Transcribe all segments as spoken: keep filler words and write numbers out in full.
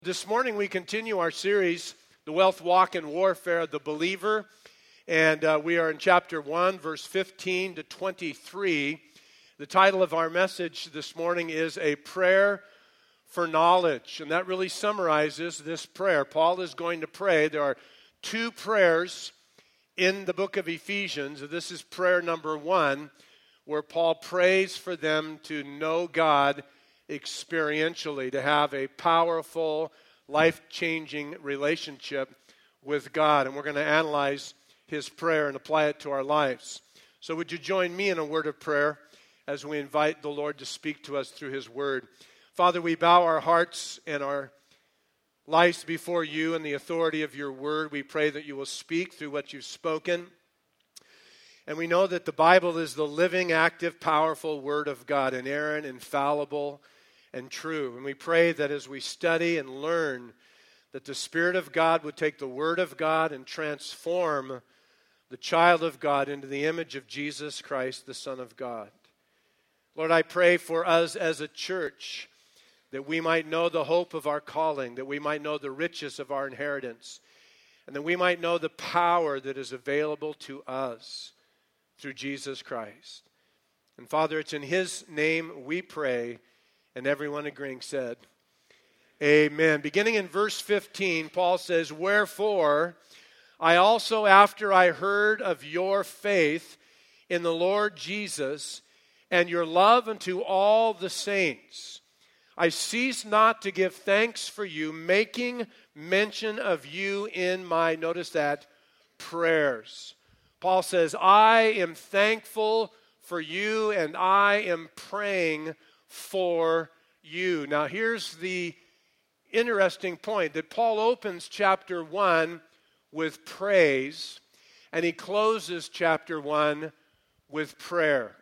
This morning we continue our series, The Wealth Walk and Warfare of the Believer, and uh, we are in chapter one, verse fifteen to twenty-three. The title of our message this morning is A Prayer for Knowledge, and that really summarizes this prayer. Paul is going to pray. There are two prayers in the book of Ephesians. This is prayer number one, where Paul prays for them to know God experientially, to have a powerful, life-changing relationship with God. And we're going to analyze his prayer and apply it to our lives. So would you join me in a word of prayer as we invite the Lord to speak to us through his word? Father, we bow our hearts and our lives before you in the authority of your word. We pray that you will speak through what you've spoken. And we know that the Bible is the living, active, powerful word of God, inerrant, infallible, and true. And we pray that as we study and learn, that the Spirit of God would take the Word of God and transform the child of God into the image of Jesus Christ, the Son of God. Lord, I pray for us as a church that we might know the hope of our calling, that we might know the riches of our inheritance, and that we might know the power that is available to us through Jesus Christ. And Father, it's in his name we pray. And everyone agreeing said, amen. Beginning in verse fifteen, Paul says, "Wherefore, I also, after I heard of your faith in the Lord Jesus, and your love unto all the saints, I cease not to give thanks for you, making mention of you in my," notice that, "prayers." Paul says, I am thankful for you, and I am praying for you. Now here's the interesting point, that Paul opens chapter one with praise, and he closes chapter one with prayer.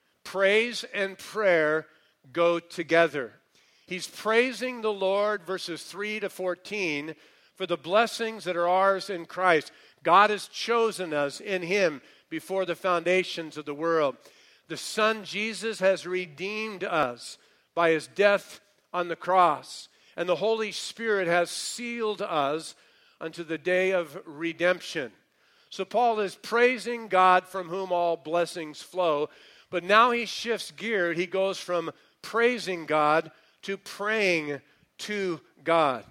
Praise and prayer go together. He's praising the Lord, verses three to fourteen, for the blessings that are ours in Christ. God has chosen us in him before the foundations of the world. The Son Jesus has redeemed us by his death on the cross. And the Holy Spirit has sealed us unto the day of redemption. So Paul is praising God from whom all blessings flow. But now he shifts gear. He goes from praising God to praying to God.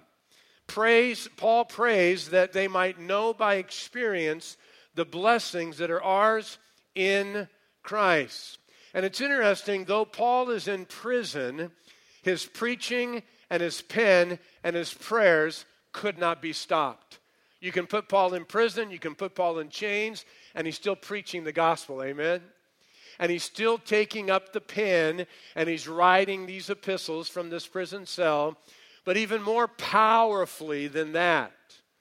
Praise, Paul prays that they might know by experience the blessings that are ours in Christ. And it's interesting, though Paul is in prison, his preaching and his pen and his prayers could not be stopped. You can put Paul in prison, you can put Paul in chains, and he's still preaching the gospel, amen? And he's still taking up the pen, and he's writing these epistles from this prison cell. But even more powerfully than that,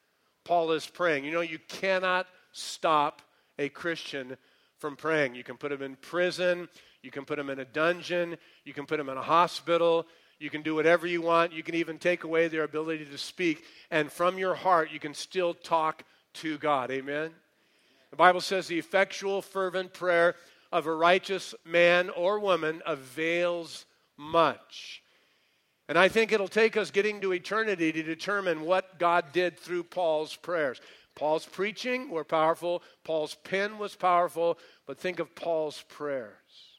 Paul is praying. You know, you cannot stop a Christian from praying. You can put him in prison, you can put him in a dungeon, you can put him in a hospital, you can do whatever you want, you can even take away their ability to speak, and from your heart you can still talk to God, amen? The Bible says the effectual fervent prayer of a righteous man or woman avails much. And I think it'll take us getting to eternity to determine what God did through Paul's prayers. Paul's preaching were powerful. Paul's pen was powerful. But think of Paul's prayers.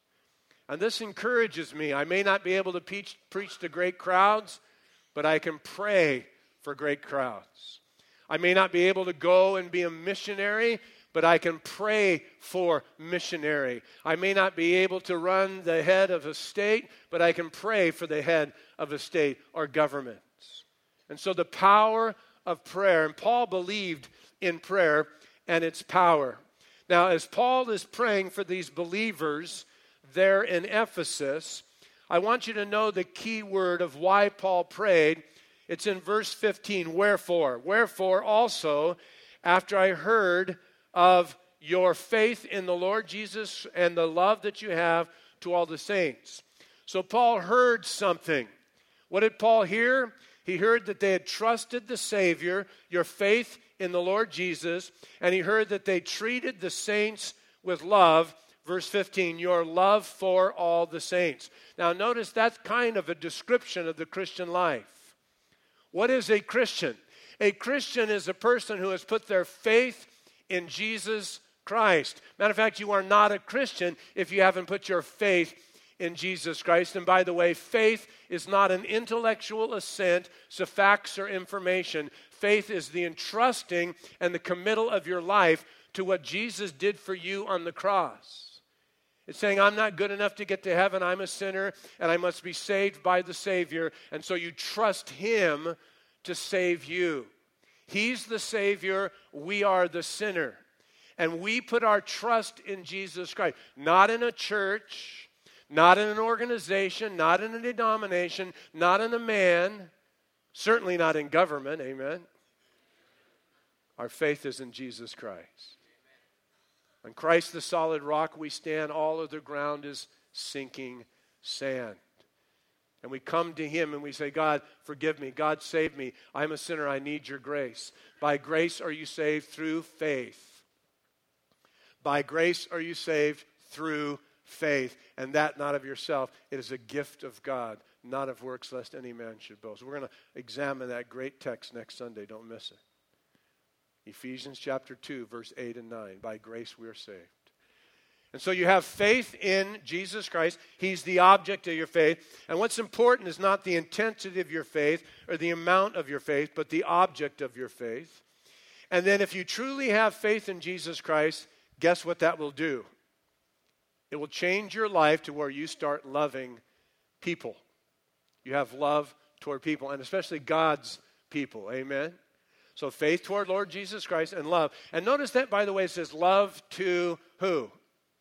And this encourages me. I may not be able to preach, preach to great crowds, but I can pray for great crowds. I may not be able to go and be a missionary, but I can pray for missionary. I may not be able to run the head of a state, but I can pray for the head of a state or government. And so the power of prayer, and Paul believed in prayer and its power. Now, as Paul is praying for these believers there in Ephesus, I want you to know the key word of why Paul prayed. It's in verse fifteen, wherefore. Wherefore also, after I heard of your faith in the Lord Jesus and the love that you have to all the saints. So Paul heard something. What did Paul hear? He heard that they had trusted the Savior, your faith in the Lord Jesus, and he heard that they treated the saints with love. Verse fifteen, your love for all the saints. Now notice that's kind of a description of the Christian life. What is a Christian? A Christian is a person who has put their faith in Jesus Christ. Matter of fact, you are not a Christian if you haven't put your faith in Jesus Christ. And by the way, faith is not an intellectual assent to facts or information. Faith is the entrusting and the committal of your life to what Jesus did for you on the cross. It's saying, I'm not good enough to get to heaven. I'm a sinner, and I must be saved by the Savior. And so you trust Him to save you. He's the Savior. We are the sinner. And we put our trust in Jesus Christ. Not in a church, not in an organization, not in a denomination, not in a man, certainly not in government. Amen. Our faith is in Jesus Christ. On Christ the solid rock we stand, all of the ground is sinking sand. And we come to Him and we say, God, forgive me. God, save me. I'm a sinner. I need your grace. By grace are you saved through faith. By grace are you saved through faith. And that not of yourself. It is a gift of God, not of works, lest any man should boast. We're going to examine that great text next Sunday. Don't miss it. Ephesians chapter two, verse eight and nine. By grace we are saved. And so you have faith in Jesus Christ. He's the object of your faith. And what's important is not the intensity of your faith or the amount of your faith, but the object of your faith. And then if you truly have faith in Jesus Christ, guess what that will do? It will change your life to where you start loving people. You have love toward people, and especially God's people. Amen? So faith toward Lord Jesus Christ and love. And notice that, by the way, it says love to who?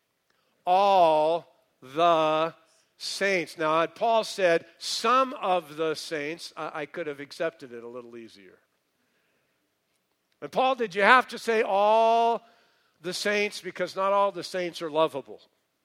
All the saints. Now, Paul said some of the saints. I, I could have accepted it a little easier. And Paul, did you have to say all the saints? Because not all the saints are lovable.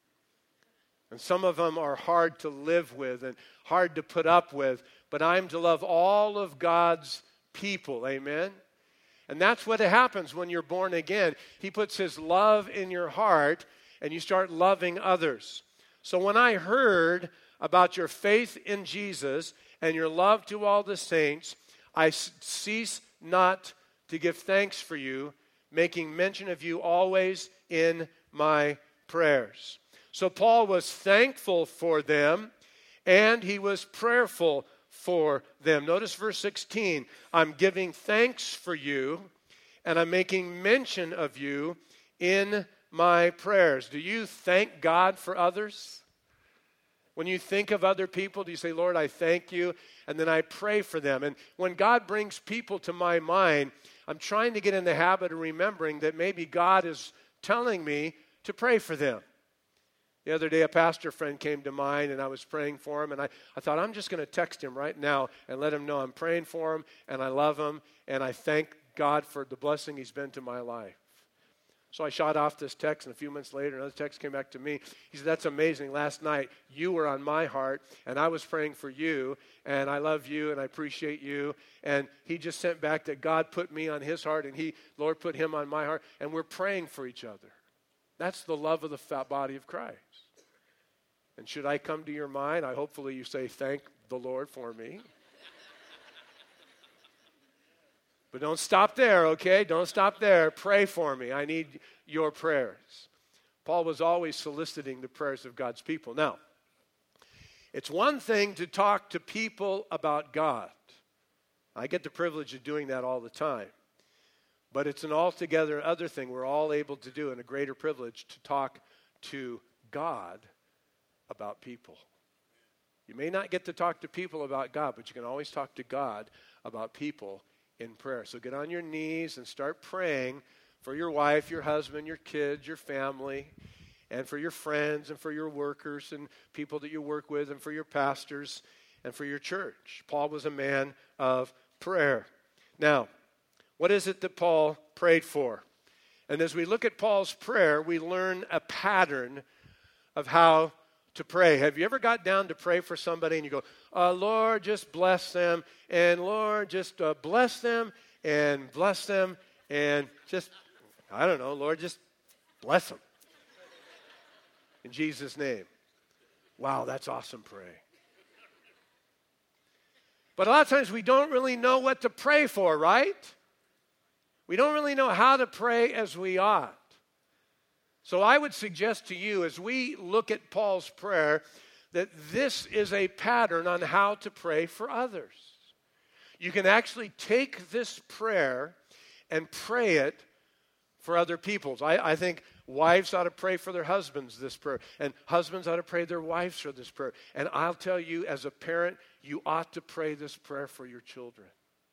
And some of them are hard to live with and hard to put up with. But I'm to love all of God's people. Amen? And that's what happens when you're born again. He puts His love in your heart and you start loving others. So when I heard about your faith in Jesus and your love to all the saints, I cease not to give thanks for you, making mention of you always in my prayers. So Paul was thankful for them and he was prayerful for them. Notice verse sixteen. I'm giving thanks for you, and I'm making mention of you in my prayers. Do you thank God for others? When you think of other people, do you say, Lord, I thank you, and then I pray for them? And when God brings people to my mind, I'm trying to get in the habit of remembering that maybe God is telling me to pray for them. The other day, a pastor friend came to mind, and I was praying for him, and I, I thought, I'm just going to text him right now and let him know I'm praying for him, and I love him, and I thank God for the blessing He's been to my life. So I shot off this text, and a few minutes later, another text came back to me. He said, that's amazing. Last night, you were on my heart, and I was praying for you, and I love you, and I appreciate you. And he just sent back that God put me on his heart, and he, Lord, put him on my heart, and we're praying for each other. That's the love of the body of Christ. And should I come to your mind, I hopefully you say, thank the Lord for me. But don't stop there, okay? Don't stop there. Pray for me. I need your prayers. Paul was always soliciting the prayers of God's people. Now, it's one thing to talk to people about God. I get the privilege of doing that all the time. But it's an altogether other thing we're all able to do, and a greater privilege to talk to God about people. You may not get to talk to people about God, but you can always talk to God about people in prayer. So get on your knees and start praying for your wife, your husband, your kids, your family, and for your friends and for your workers and people that you work with and for your pastors and for your church. Paul was a man of prayer. Now, what is it that Paul prayed for? And as we look at Paul's prayer, we learn a pattern of how to pray. Have you ever got down to pray for somebody and you go, uh, Lord, just bless them, and Lord, just uh, bless them, and bless them, and just, I don't know, Lord, just bless them. In Jesus' name. Wow, that's awesome praying. But a lot of times we don't really know what to pray for, right? We don't really know how to pray as we ought. So I would suggest to you, as we look at Paul's prayer, that this is a pattern on how to pray for others. You can actually take this prayer and pray it for other people. I, I think wives ought to pray for their husbands this prayer, and husbands ought to pray their wives for this prayer. And I'll tell you, as a parent, you ought to pray this prayer for your children.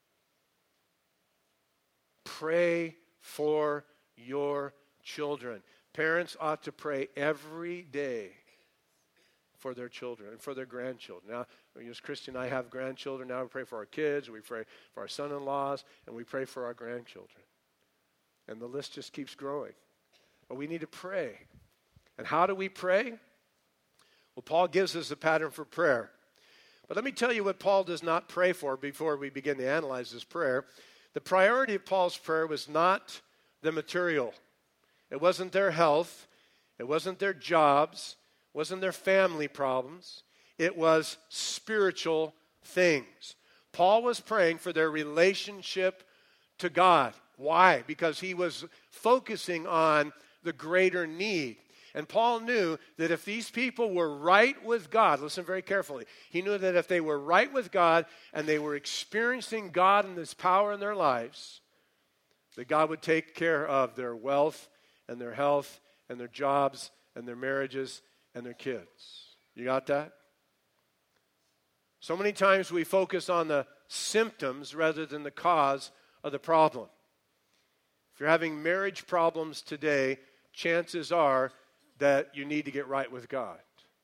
Pray for your children. Parents ought to pray every day for their children and for their grandchildren. Now, as Christy and I have grandchildren, now we pray for our kids, we pray for our son-in-laws, and we pray for our grandchildren. And the list just keeps growing. But we need to pray. And how do we pray? Well, Paul gives us a pattern for prayer. But let me tell you what Paul does not pray for before we begin to analyze this prayer. The priority of Paul's prayer was not the material. It wasn't their health. It wasn't their jobs. It wasn't their family problems. It was spiritual things. Paul was praying for their relationship to God. Why? Because he was focusing on the greater need. And Paul knew that if these people were right with God, listen very carefully, he knew that if they were right with God and they were experiencing God and His power in their lives, that God would take care of their wealth and their health and their jobs and their marriages and their kids. You got that? So many times we focus on the symptoms rather than the cause of the problem. If you're having marriage problems today, chances are that you need to get right with God.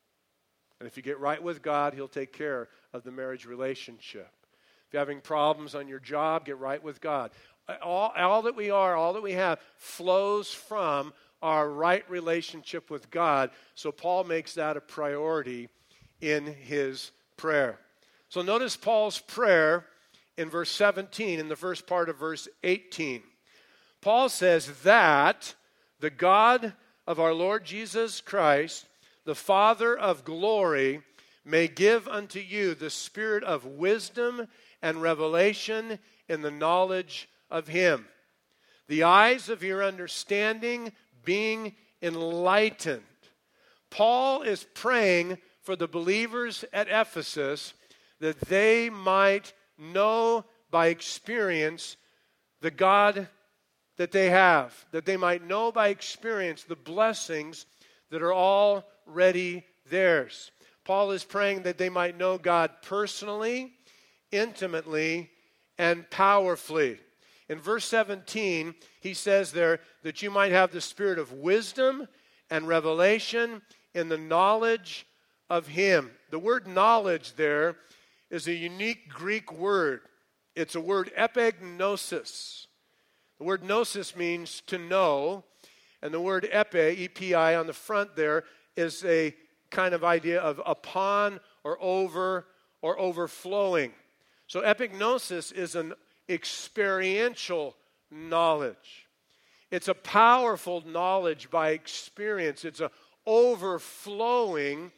And if you get right with God, He'll take care of the marriage relationship. If you're having problems on your job, get right with God. All, all that we are, all that we have, flows from our right relationship with God. So Paul makes that a priority in his prayer. So notice Paul's prayer in verse seventeen, in the first part of verse eighteen. Paul says that the God of our Lord Jesus Christ, the Father of glory, may give unto you the spirit of wisdom and revelation in the knowledge of Him, the eyes of your understanding being enlightened. Paul is praying for the believers at Ephesus that they might know by experience the God that they have, that they might know by experience the blessings that are already theirs. Paul is praying that they might know God personally, intimately, and powerfully. In verse seventeen, he says there that you might have the spirit of wisdom and revelation in the knowledge of Him. The word knowledge there is a unique Greek word. It's a word epignosis. The word gnosis means to know, and the word epi, E P I, on the front there is a kind of idea of upon or over or overflowing. So epignosis is an experiential knowledge. It's a powerful knowledge by experience. It's an overflowing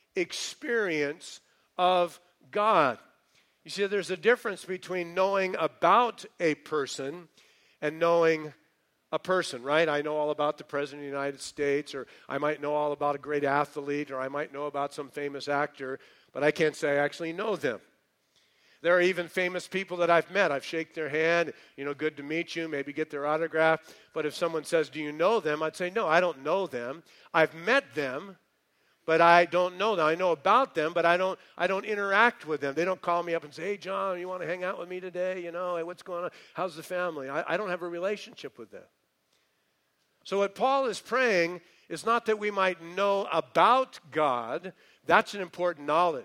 experience of God. You see, there's a difference between knowing about a person and knowing a person, right? I know all about the President of the United States, or I might know all about a great athlete, or I might know about some famous actor, but I can't say I actually know them. There are even famous people that I've met. I've shaken their hand, you know, good to meet you, maybe get their autograph. But if someone says, do you know them? I'd say, no, I don't know them. I've met them, but I don't know them. I know about them, but I don't I don't interact with them. They don't call me up and say, hey, John, you want to hang out with me today? You know, hey, what's going on? How's the family? I, I don't have a relationship with them. So what Paul is praying is not that we might know about God. That's an important knowledge.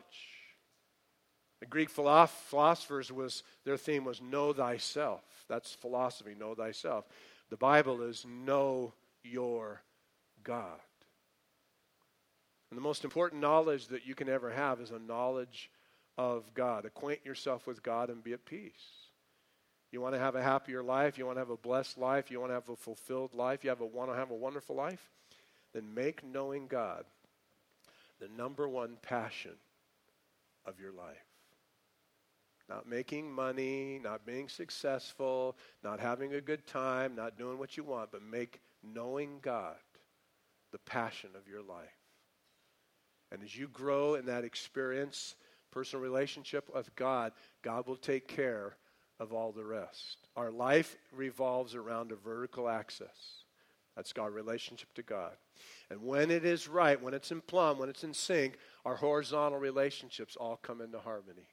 The Greek philosophers, was their theme was know thyself. That's philosophy, know thyself. The Bible is know your God. And the most important knowledge that you can ever have is a knowledge of God. Acquaint yourself with God and be at peace. You want to have a happier life, you want to have a blessed life, you want to have a fulfilled life, you have a, want to have a wonderful life, then make knowing God the number one passion of your life. Not making money, not being successful, not having a good time, not doing what you want, but make knowing God the passion of your life. And as you grow in that experience, personal relationship with God, God will take care of all the rest. Our life revolves around a vertical axis. That's our relationship to God. And when it is right, when it's in plumb, when it's in sync, our horizontal relationships all come into harmony.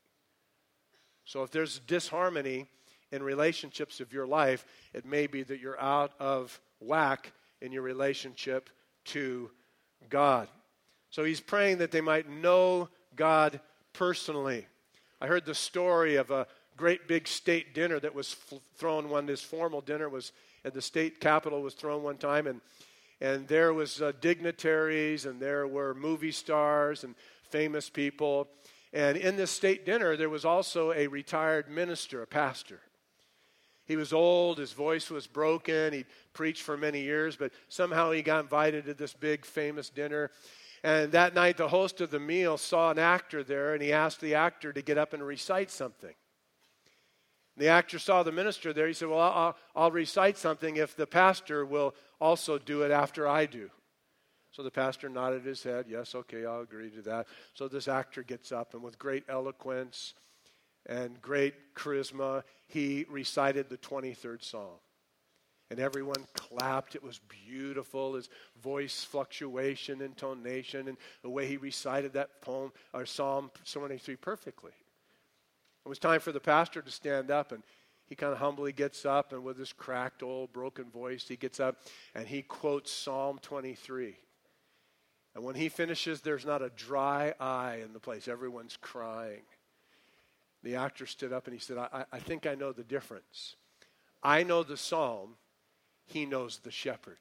So if there's disharmony in relationships of your life, it may be that you're out of whack in your relationship to God. So he's praying that they might know God personally. I heard the story of a great big state dinner that was f- thrown one, this formal dinner was at the state capitol was thrown one time, and and there was uh, dignitaries, and there were movie stars and famous people. And in this state dinner, there was also a retired minister, a pastor. He was old, his voice was broken, he'd preached for many years, but somehow he got invited to this big famous dinner. And that night, the host of the meal saw an actor there, and he asked the actor to get up and recite something. The actor saw the minister there. He said, well, I'll, I'll recite something if the pastor will also do it after I do. So the pastor nodded his head. Yes, okay, I'll agree to that. So this actor gets up, and with great eloquence and great charisma, he recited the twenty-third Psalm. And everyone clapped. It was beautiful. His voice fluctuation, intonation, and the way he recited that poem, or Psalm twenty-three perfectly. It was time for the pastor to stand up, and he kind of humbly gets up, and with his cracked, old, broken voice, he gets up, and he quotes Psalm twenty-three. And when he finishes, there's not a dry eye in the place. Everyone's crying. The actor stood up, and he said, I, I think I know the difference. I know the psalm. He knows the shepherd.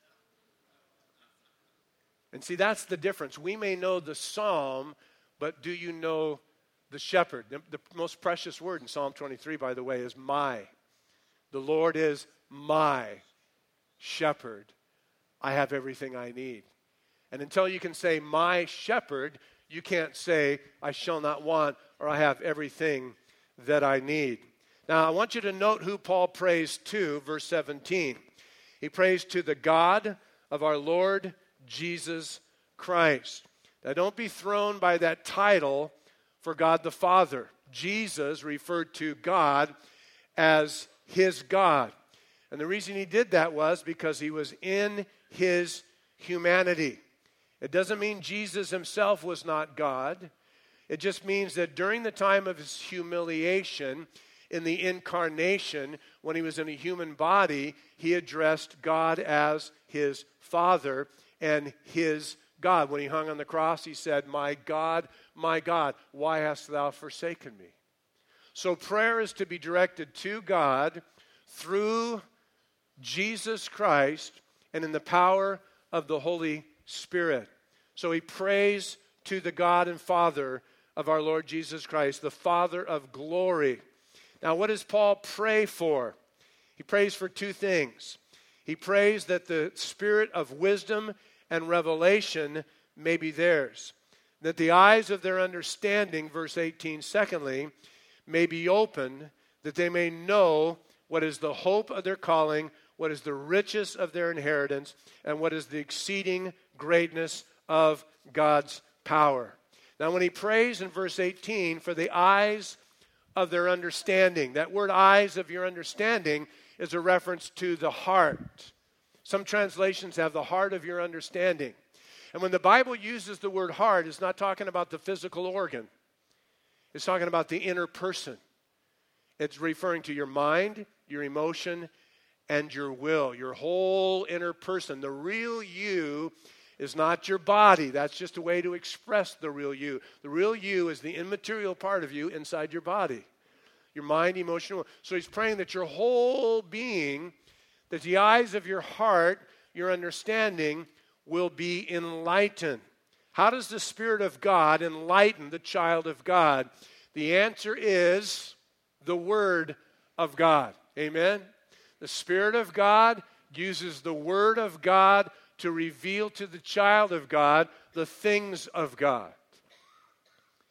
And see, that's the difference. We may know the psalm, but do you know the shepherd? The, the most precious word in Psalm twenty-three, by the way, is my. The Lord is my shepherd. I have everything I need. And until you can say, my shepherd, you can't say, I shall not want, or I have everything that I need. Now, I want you to note who Paul prays to, verse seventeen. He prays to the God of our Lord Jesus Christ. Now, don't be thrown by that title for God the Father. Jesus referred to God as his God. And the reason he did that was because he was in his humanity. It doesn't mean Jesus himself was not God. It just means that during the time of his humiliation, in the incarnation, when he was in a human body, he addressed God as his Father and his God. When he hung on the cross, he said, my God, my God, why hast thou forsaken me? So prayer is to be directed to God through Jesus Christ and in the power of the Holy Spirit. So he prays to the God and Father of our Lord Jesus Christ, the Father of glory. Now, what does Paul pray for? He prays for two things. He prays that the spirit of wisdom and revelation may be theirs, that the eyes of their understanding, verse eighteen, secondly, may be opened, that they may know what is the hope of their calling, what is the riches of their inheritance, and what is the exceeding greatness of God's power. Now, when he prays in verse eighteen for the eyes of their understanding, that word eyes of your understanding is a reference to the heart. Some translations have the heart of your understanding. And when the Bible uses the word heart, it's not talking about the physical organ. It's talking about the inner person. It's referring to your mind, your emotion, and your will, your whole inner person. The real you is not your body. That's just a way to express the real you. The real you is the immaterial part of you inside your body. Your mind, emotion. So he's praying that your whole being, that the eyes of your heart, your understanding, will be enlightened. How does the Spirit of God enlighten the child of God? The answer is the Word of God. Amen? The Spirit of God uses the Word of God to reveal to the child of God the things of God.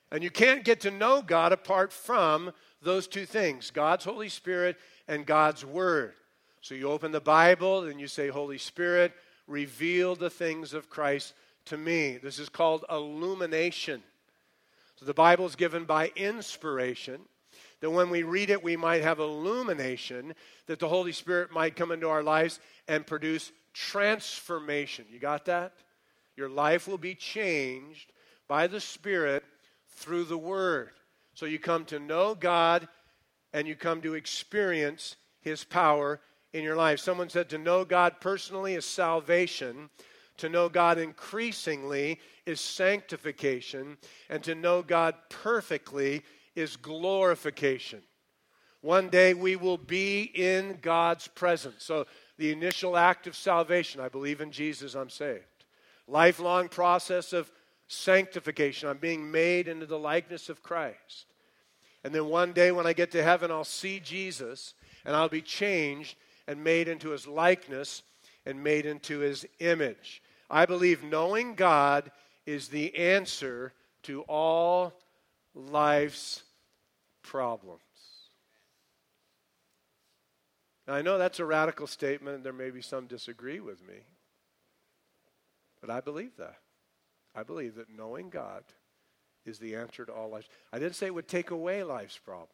And you can't get to know God apart from those two things, God's Holy Spirit and God's Word. So you open the Bible and you say, Holy Spirit, reveal the things of Christ to me. This is called illumination. So the Bible is given by inspiration, that when we read it, we might have illumination, that the Holy Spirit might come into our lives and produce transformation. You got that? Your life will be changed by the Spirit through the Word. So you come to know God and you come to experience His power in your life. Someone said to know God personally is salvation. To know God increasingly is sanctification. And to know God perfectly is glorification. One day we will be in God's presence. So the initial act of salvation, I believe in Jesus, I'm saved. Lifelong process of sanctification, I'm being made into the likeness of Christ. And then one day when I get to heaven, I'll see Jesus and I'll be changed and made into His likeness and made into His image. I believe knowing God is the answer to all life's problems. Now, I know that's a radical statement, and there may be some disagree with me, but I believe that. I believe that knowing God is the answer to all life. I didn't say it would take away life's problems,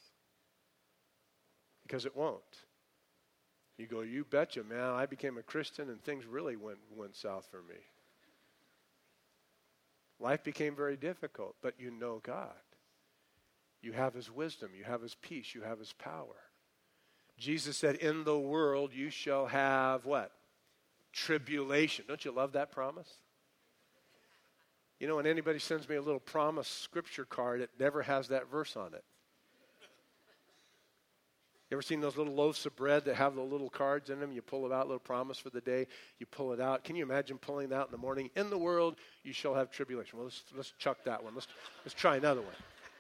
because it won't. You go, you betcha, man, I became a Christian and things really went, went south for me. Life became very difficult, but you know God. You have His wisdom, you have His peace, you have His power. Jesus said, in the world you shall have what? Tribulation. Don't you love that promise? You know, when anybody sends me a little promise scripture card, it never has that verse on it. You ever seen those little loaves of bread that have the little cards in them? You pull it out, little promise for the day. You pull it out. Can you imagine pulling that out in the morning? In the world, you shall have tribulation. Well, let's, let's chuck that one. Let's, let's try another one.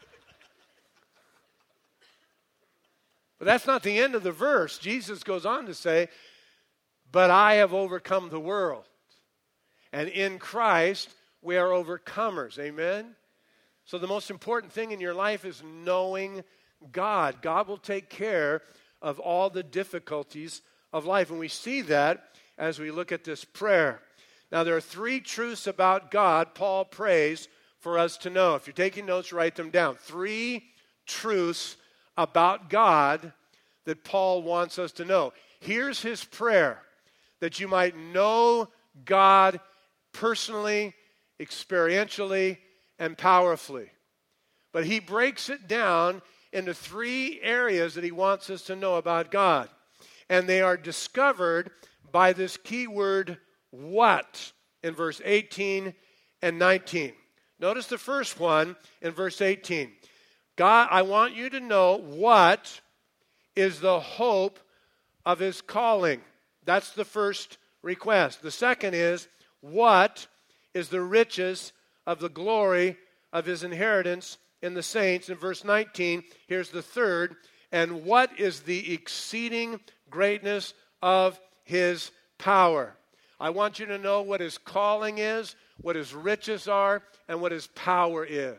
But that's not the end of the verse. Jesus goes on to say, but I have overcome the world. And in Christ, we are overcomers. Amen? So the most important thing in your life is knowing God. God will take care of all the difficulties of life. And we see that as we look at this prayer. Now, there are three truths about God Paul prays for us to know. If you're taking notes, write them down. Three truths about God that Paul wants us to know. Here's his prayer, that you might know God personally, experientially, and powerfully. But he breaks it down into three areas that he wants us to know about God. And they are discovered by this key word, what, in verse eighteen and nineteen. Notice the first one in verse eighteen. God, I want you to know what is the hope of His calling. That's the first request. The second is, what is the riches of the glory of His inheritance in the saints? In verse nineteen, here's the third. And what is the exceeding greatness of His power? I want you to know what His calling is, what His riches are, and what His power is.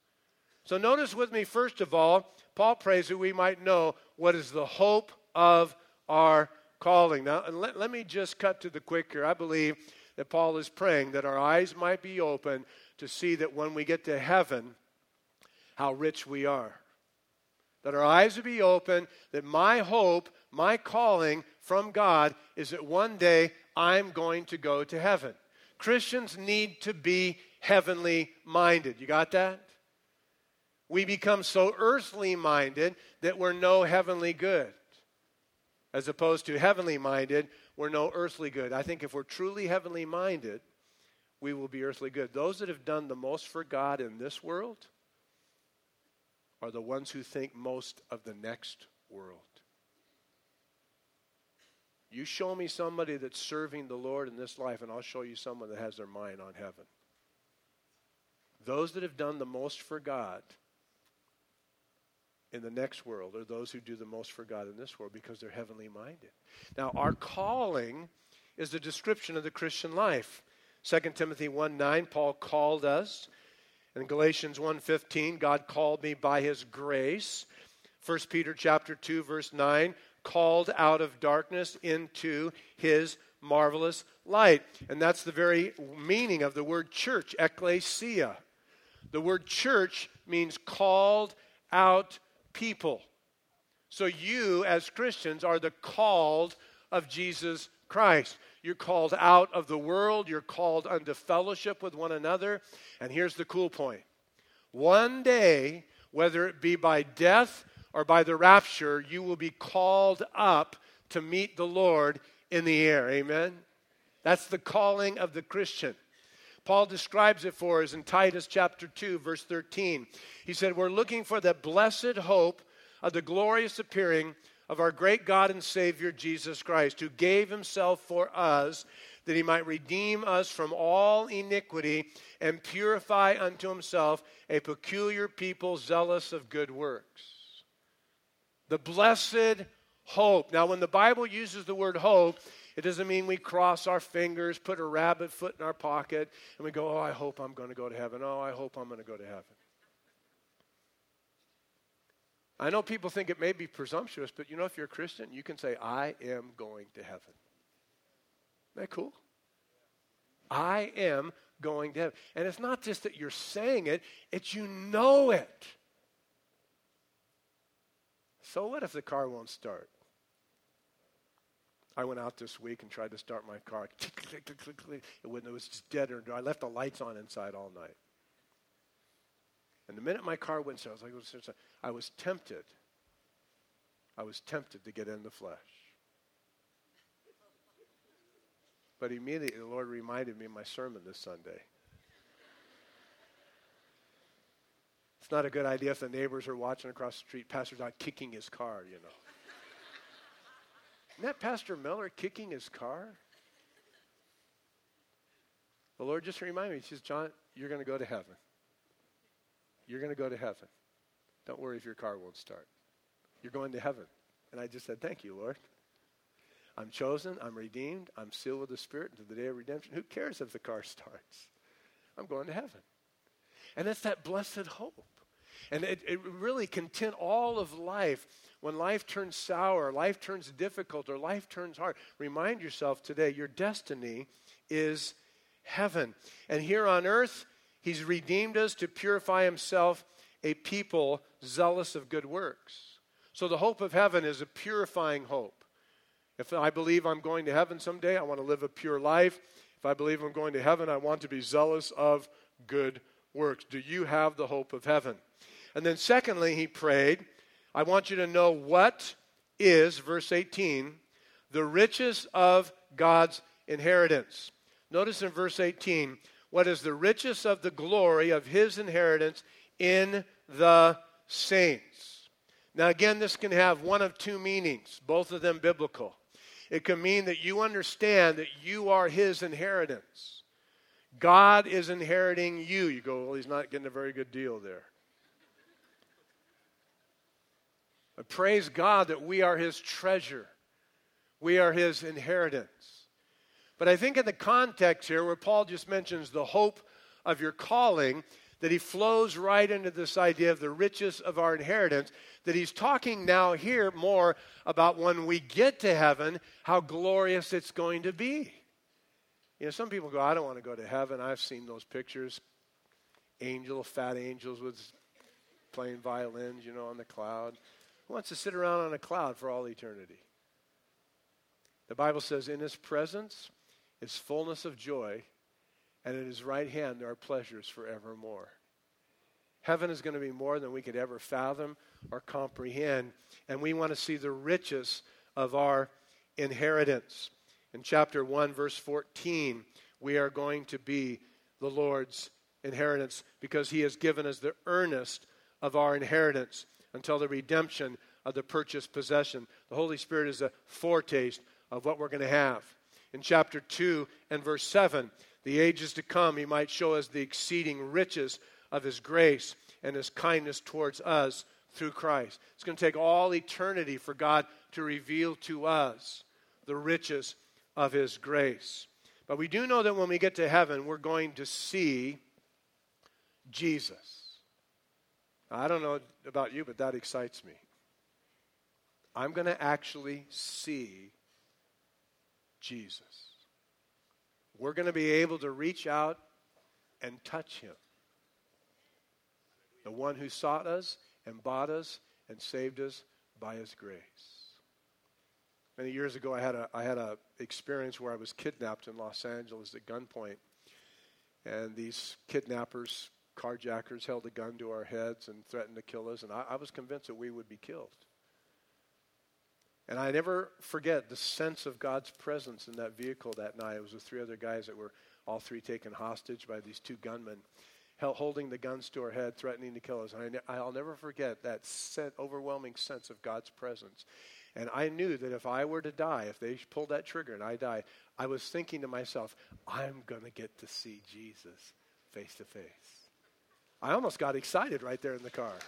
So notice with me, first of all, Paul prays that we might know what is the hope of our calling. Now, and let, let me just cut to the quick here. I believe that Paul is praying that our eyes might be open to see that when we get to heaven, how rich we are. That our eyes would be open, that my hope, my calling from God is that one day I'm going to go to heaven. Christians need to be heavenly minded. You got that? We become so earthly minded that we're no heavenly good. As opposed to heavenly minded, we're no earthly good. I think if we're truly heavenly minded, we will be earthly good. Those that have done the most for God in this world are the ones who think most of the next world. You show me somebody that's serving the Lord in this life, and I'll show you someone that has their mind on heaven. Those that have done the most for God in the next world are those who do the most for God in this world because they're heavenly minded. Now, our calling is the description of the Christian life. Second Timothy one nine, Paul called us In Galatians one fifteen, God called me by his grace. First Peter chapter two, verse nine, called out of darkness into his marvelous light. And that's the very meaning of the word church, ekklesia. The word church means called out people. So you, as Christians, are the called of Jesus Christ. You're called out of the world. You're called unto fellowship with one another. And here's the cool point. One day, whether it be by death or by the rapture, you will be called up to meet the Lord in the air. Amen? That's the calling of the Christian. Paul describes it for us in Titus chapter two, verse thirteen. He said, we're looking for the blessed hope of the glorious appearing of our great God and Savior, Jesus Christ, who gave himself for us, that he might redeem us from all iniquity and purify unto himself a peculiar people zealous of good works. The blessed hope. Now, when the Bible uses the word hope, it doesn't mean we cross our fingers, put a rabbit foot in our pocket, and we go, oh, I hope I'm going to go to heaven. Oh, I hope I'm going to go to heaven. I know people think it may be presumptuous, but you know, if you're a Christian, you can say, I am going to heaven. Isn't that cool? I am going to heaven. And it's not just that you're saying it, it's you know it. So what if the car won't start? I went out this week and tried to start my car. It wouldn't. It was just dead. Or I left the lights on inside all night. And the minute my car went started, I was like, I was tempted. I was tempted to get in the flesh. But immediately the Lord reminded me of my sermon this Sunday. It's not a good idea if the neighbors are watching across the street, pastor's out kicking his car, you know. Isn't that Pastor Miller kicking his car? The Lord just reminded me. He says, John, you're going to go to heaven. You're going to go to heaven. Don't worry if your car won't start. You're going to heaven. And I just said, thank you, Lord. I'm chosen. I'm redeemed. I'm sealed with the Spirit until the day of redemption. Who cares if the car starts? I'm going to heaven. And it's that blessed hope. And it, it really can tint all of life. When life turns sour, life turns difficult, or life turns hard, remind yourself today your destiny is heaven. And here on earth, he's redeemed us to purify himself a people zealous of good works. So the hope of heaven is a purifying hope. If I believe I'm going to heaven someday, I want to live a pure life. If I believe I'm going to heaven, I want to be zealous of good works. Do you have the hope of heaven? And then secondly, he prayed, I want you to know what is, verse eighteen, the riches of God's inheritance. Notice in verse eighteen, what is the riches of the glory of his inheritance in the saints. Now again, this can have one of two meanings, both of them biblical. It can mean that you understand that you are his inheritance. God is inheriting you. You go, well, he's not getting a very good deal there. But praise God that we are his treasure. We are his inheritance. But I think in the context here where Paul just mentions the hope of your calling, that he flows right into this idea of the riches of our inheritance, that he's talking now here more about when we get to heaven, how glorious it's going to be. You know, some people go, I don't want to go to heaven. I've seen those pictures. Angel, fat angels with playing violins, you know, on the cloud. Who wants to sit around on a cloud for all eternity? The Bible says, in his presence is fullness of joy, and at his right hand there are pleasures forevermore. Heaven is going to be more than we could ever fathom or comprehend, and we want to see the riches of our inheritance. In chapter one, verse fourteen, we are going to be the Lord's inheritance because he has given us the earnest of our inheritance until the redemption of the purchased possession. The Holy Spirit is a foretaste of what we're going to have. In chapter two and verse seven, the ages to come, he might show us the exceeding riches of his grace and his kindness towards us through Christ. It's going to take all eternity for God to reveal to us the riches of his grace. But we do know that when we get to heaven, we're going to see Jesus. I don't know about you, but that excites me. I'm going to actually see Jesus. We're going to be able to reach out and touch him. The one who sought us and bought us and saved us by his grace. Many years ago, I had a I had a experience where I was kidnapped in Los Angeles at gunpoint. And these kidnappers, carjackers, held a gun to our heads and threatened to kill us. And I, I was convinced that we would be killed. And I never forget the sense of God's presence in that vehicle that night. It was with three other guys that were all three taken hostage by these two gunmen, held, holding the guns to our head, threatening to kill us. And I, I'll never forget that sen- overwhelming sense of God's presence. And I knew that if I were to die, if they pulled that trigger and I died, I was thinking to myself, I'm going to get to see Jesus face to face. I almost got excited right there in the car.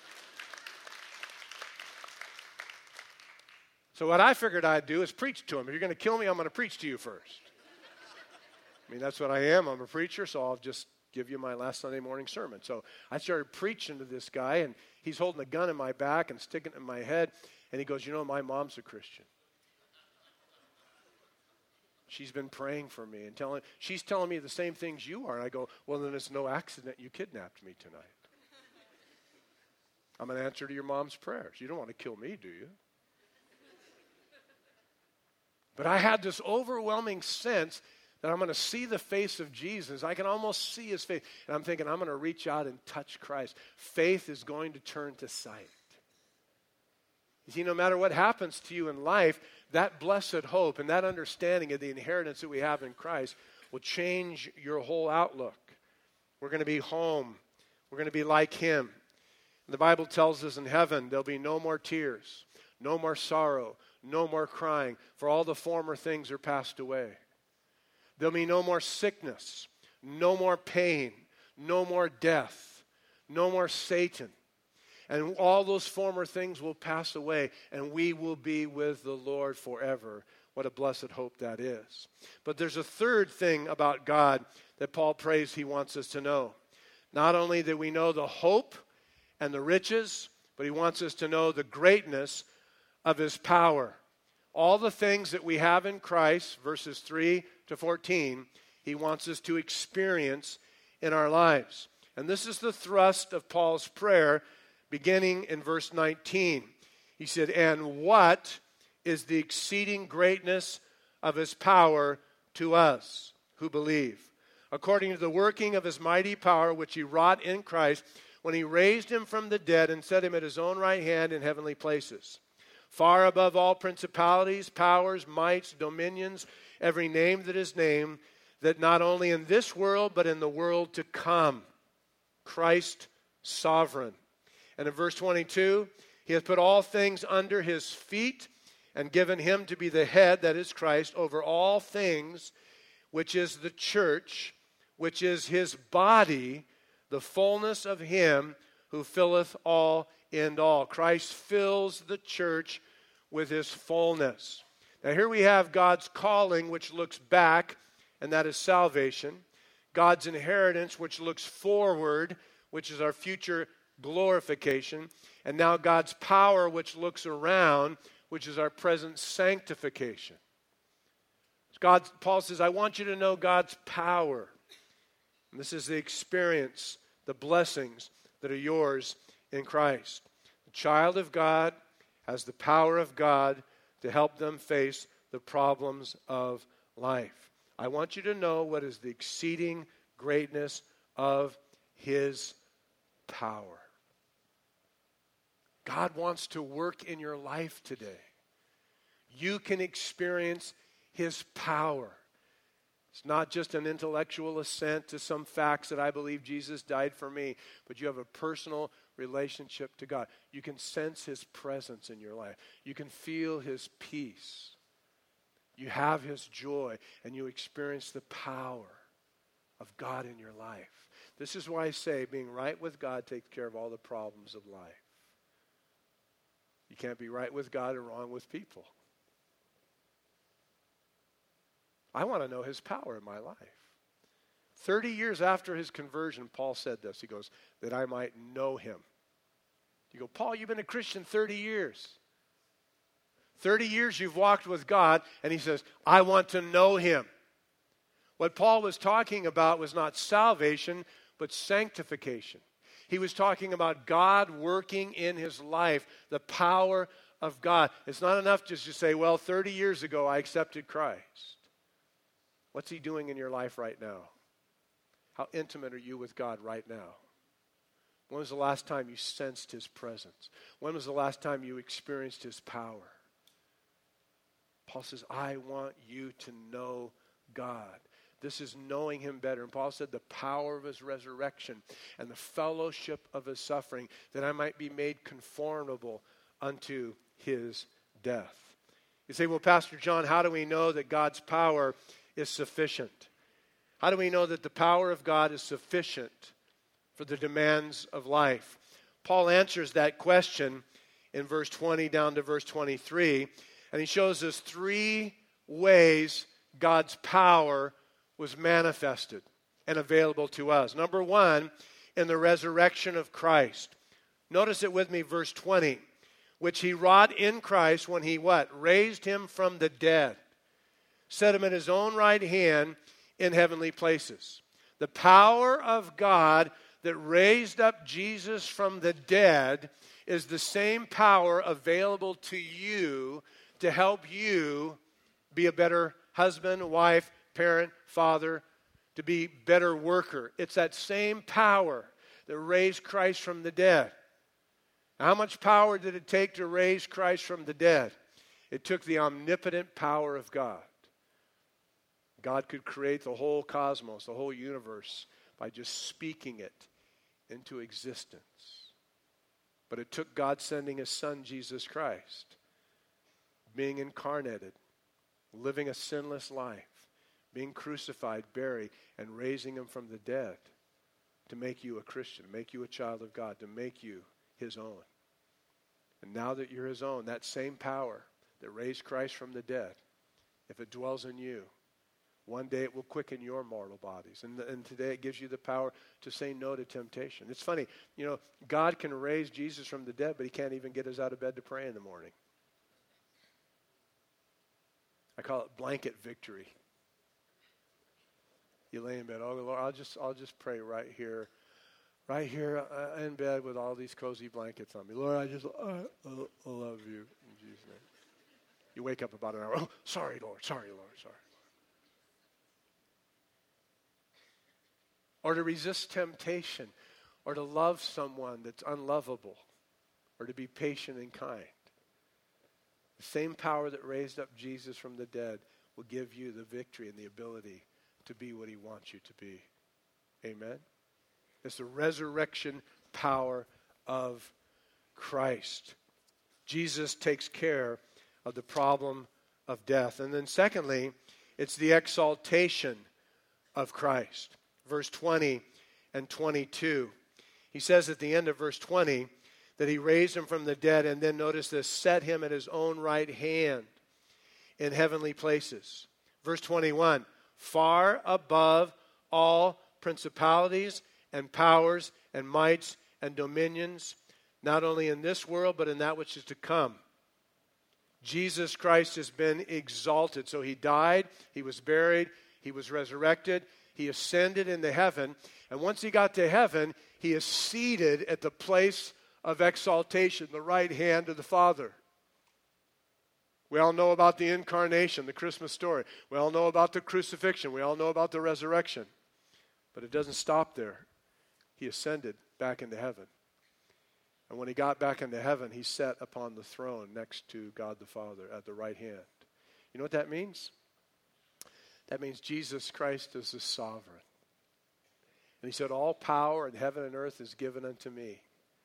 So what I figured I'd do is preach to him. If you're going to kill me, I'm going to preach to you first. I mean, that's what I am. I'm a preacher, so I'll just give you my last Sunday morning sermon. So I started preaching to this guy, and he's holding a gun in my back and sticking it in my head. And he goes, you know, my mom's a Christian. She's been praying for me and telling, she's telling me the same things you are. And I go, well, then it's no accident you kidnapped me tonight. I'm an answer to your mom's prayers. You don't want to kill me, do you? But I had this overwhelming sense that I'm going to see the face of Jesus. I can almost see his face. And I'm thinking, I'm going to reach out and touch Christ. Faith is going to turn to sight. You see, no matter what happens to you in life, that blessed hope and that understanding of the inheritance that we have in Christ will change your whole outlook. We're going to be home. We're going to be like him. The Bible tells us in heaven there'll be no more tears, no more sorrow, no more crying, for all the former things are passed away. There'll be no more sickness, no more pain, no more death, no more Satan. And all those former things will pass away, and we will be with the Lord forever. What a blessed hope that is. But there's a third thing about God that Paul prays he wants us to know. Not only that we know the hope and the riches, but he wants us to know the greatness of his power. All the things that we have in Christ, verses three to fourteen, he wants us to experience in our lives. And this is the thrust of Paul's prayer, beginning in verse nineteen. He said, and what is the exceeding greatness of his power to us who believe, according to the working of his mighty power, which he wrought in Christ, when he raised him from the dead and set him at his own right hand in heavenly places, far above all principalities, powers, mights, dominions, every name that is named, that not only in this world, but in the world to come, Christ sovereign. And in verse twenty-two, he has put all things under his feet and given him to be the head, that is Christ, over all things, which is the church, which is his body, the fullness of him who filleth all in all. Christ fills the church with his fullness. Now here we have God's calling, which looks back, and that is salvation. God's inheritance, which looks forward, which is our future glorification. And now God's power, which looks around, which is our present sanctification. God, Paul says, I want you to know God's power. And this is the experience, the blessings that are yours in Christ. The child of God has the power of God to help them face the problems of life. I want you to know what is the exceeding greatness of his power. God wants to work in your life today. You can experience his power. It's not just an intellectual assent to some facts that I believe Jesus died for me, but you have a personal relationship to God. You can sense his presence in your life. You can feel his peace. You have his joy, and you experience the power of God in your life. This is why I say being right with God takes care of all the problems of life. You can't be right with God and wrong with people. I want to know his power in my life. thirty years after his conversion, Paul said this. He goes, that I might know him. You go, Paul, you've been a Christian thirty years. thirty years you've walked with God, and he says, I want to know him. What Paul was talking about was not salvation, but sanctification. He was talking about God working in his life, the power of God. It's not enough just to say, well, thirty years ago I accepted Christ. What's he doing in your life right now? How intimate are you with God right now? When was the last time you sensed his presence? When was the last time you experienced his power? Paul says, I want you to know God. This is knowing him better. And Paul said, the power of his resurrection and the fellowship of his suffering, that I might be made conformable unto his death. You say, well, Pastor John, how do we know that God's power is sufficient? How do we know that the power of God is sufficient for the demands of life? Paul answers that question in verse twenty down to verse twenty-three, and he shows us three ways God's power was manifested and available to us. Number one, in the resurrection of Christ. Notice it with me, verse twenty, which he wrought in Christ when he what? Raised him from the dead. Set him at his own right hand in heavenly places. The power of God that raised up Jesus from the dead is the same power available to you to help you be a better husband, wife, parent, father, to be a better worker. It's that same power that raised Christ from the dead. Now, how much power did it take to raise Christ from the dead? It took the omnipotent power of God. God could create the whole cosmos, the whole universe, by just speaking it into existence. But it took God sending his son, Jesus Christ, being incarnated, living a sinless life, being crucified, buried, and raising him from the dead to make you a Christian, make you a child of God, to make you his own. And now that you're his own, that same power that raised Christ from the dead, if it dwells in you, one day it will quicken your mortal bodies. And, and today it gives you the power to say no to temptation. It's funny, you know, God can raise Jesus from the dead, but he can't even get us out of bed to pray in the morning. I call it blanket victory. You lay in bed, oh Lord, I'll just, I'll just pray right here, right here uh, in bed with all these cozy blankets on me. Lord, I just, uh, I love you in Jesus' name. You wake up about an hour, oh, sorry, Lord, sorry, Lord, sorry. Or to resist temptation, or to love someone that's unlovable, or to be patient and kind. The same power that raised up Jesus from the dead will give you the victory and the ability to be what he wants you to be. Amen? It's the resurrection power of Christ. Jesus takes care of the problem of death. And then secondly, it's the exaltation of Christ. Verse twenty and twenty-two. He says at the end of verse twenty that he raised him from the dead, and then notice this, set him at his own right hand in heavenly places. Verse twenty-one, far above all principalities and powers and mights and dominions, not only in this world, but in that which is to come. Jesus Christ has been exalted. So he died, he was buried, he was resurrected, he ascended into heaven, and once he got to heaven, he is seated at the place of exaltation, the right hand of the Father. We all know about the incarnation, the Christmas story. We all know about the crucifixion. We all know about the resurrection. But it doesn't stop there. He ascended back into heaven. And when he got back into heaven, he sat upon the throne next to God the Father at the right hand. You know what that means? That means Jesus Christ is the sovereign. And he said, all power in heaven and earth is given unto me.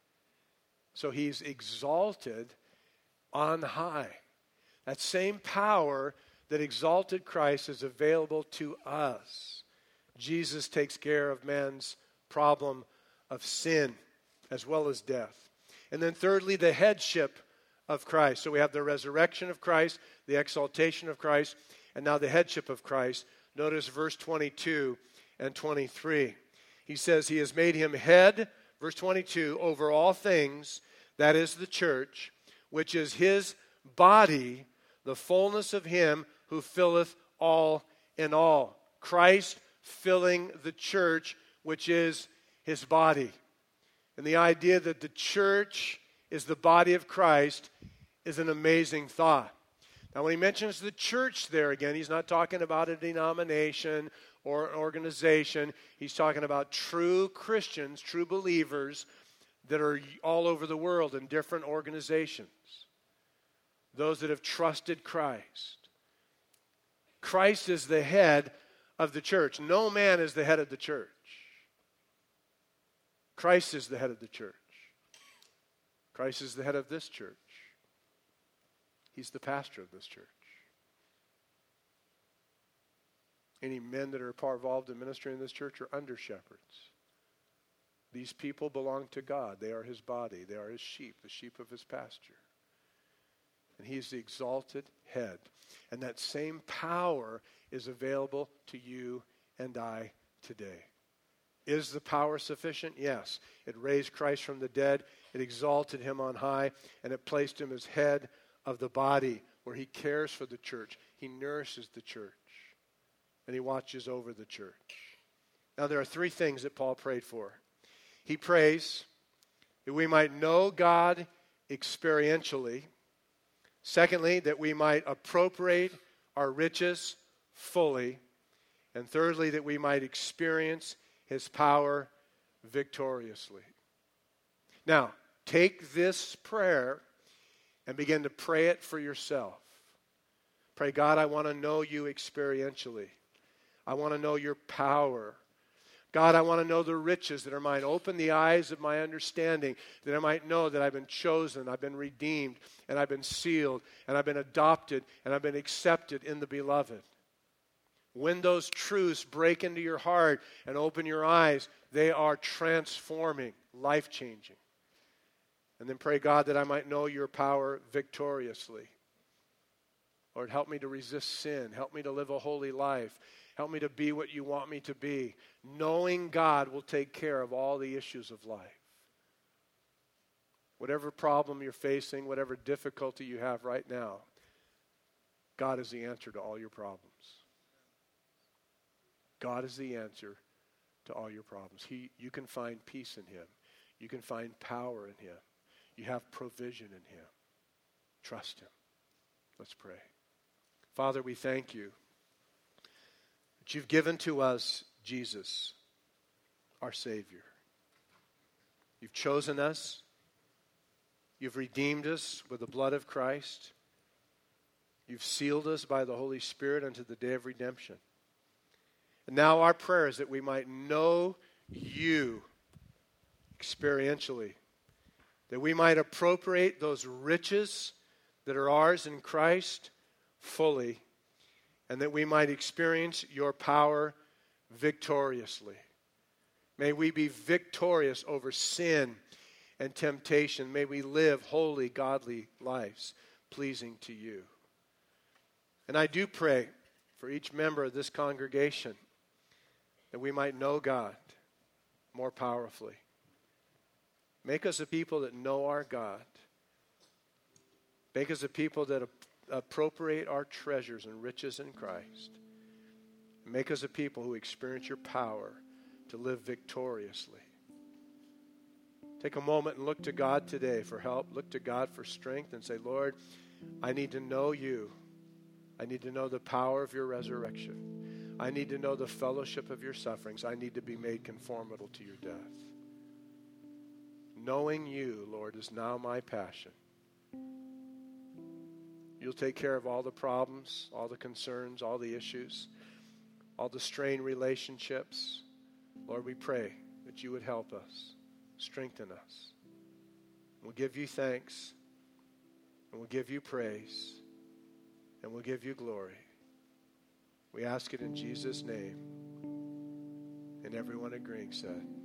So he's exalted on high. That same power that exalted Christ is available to us. Jesus takes care of man's problem of sin as well as death. And then thirdly, the headship of Christ. So we have the resurrection of Christ, the exaltation of Christ, and now the headship of Christ. Notice verse twenty-two and twenty-three. He says he has made him head, verse twenty-two, over all things, that is the church, which is his body, the fullness of him who filleth all in all. Christ filling the church, which is his body. And the idea that the church is the body of Christ is an amazing thought. Now, when he mentions the church there again, he's not talking about a denomination or an organization. He's talking about true Christians, true believers that are all over the world in different organizations. Those that have trusted Christ. Christ is the head of the church. No man is the head of the church. Christ is the head of the church. Christ is the head of this church. He's the pastor of this church. Any men that are part involved in ministry in this church are under shepherds. These people belong to God. They are his body. They are his sheep, the sheep of his pasture. And he is the exalted head. And that same power is available to you and I today. Is the power sufficient? Yes. It raised Christ from the dead. It exalted him on high. And it placed him as head of the body, where he cares for the church. He nourishes the church. And he watches over the church. Now there are three things that Paul prayed for. He prays that we might know God experientially. Secondly, that we might appropriate our riches fully. And thirdly, that we might experience his power victoriously. Now, take this prayer and begin to pray it for yourself. Pray, God, I want to know you experientially. I want to know your power. God, I want to know the riches that are mine. Open the eyes of my understanding that I might know that I've been chosen, I've been redeemed, and I've been sealed, and I've been adopted, and I've been accepted in the beloved. When those truths break into your heart and open your eyes, they are transforming, life-changing. And then pray, God, that I might know your power victoriously. Lord, help me to resist sin. Help me to live a holy life. Help me to be what you want me to be. Knowing God will take care of all the issues of life. Whatever problem you're facing, whatever difficulty you have right now, God is the answer to all your problems. God is the answer to all your problems. He, you can find peace in him. You can find power in him. You have provision in him. Trust him. Let's pray. Father, we thank you that you've given to us Jesus, our Savior. You've chosen us. You've redeemed us with the blood of Christ. You've sealed us by the Holy Spirit unto the day of redemption. And now our prayer is that we might know you experientially, that we might appropriate those riches that are ours in Christ fully, and that we might experience your power victoriously. May we be victorious over sin and temptation. May we live holy, godly lives pleasing to you. And I do pray for each member of this congregation that we might know God more powerfully. Make us a people that know our God. Make us a people that appropriate our treasures and riches in Christ. Make us a people who experience your power to live victoriously. Take a moment and look to God today for help. Look to God for strength and say, Lord, I need to know you. I need to know the power of your resurrection. I need to know the fellowship of your sufferings. I need to be made conformable to your death. Knowing you, Lord, is now my passion. You'll take care of all the problems, all the concerns, all the issues, all the strained relationships. Lord, we pray that you would help us, strengthen us. We'll give you thanks, and we'll give you praise, and we'll give you glory. We ask it in Jesus' name. And everyone agreeing said,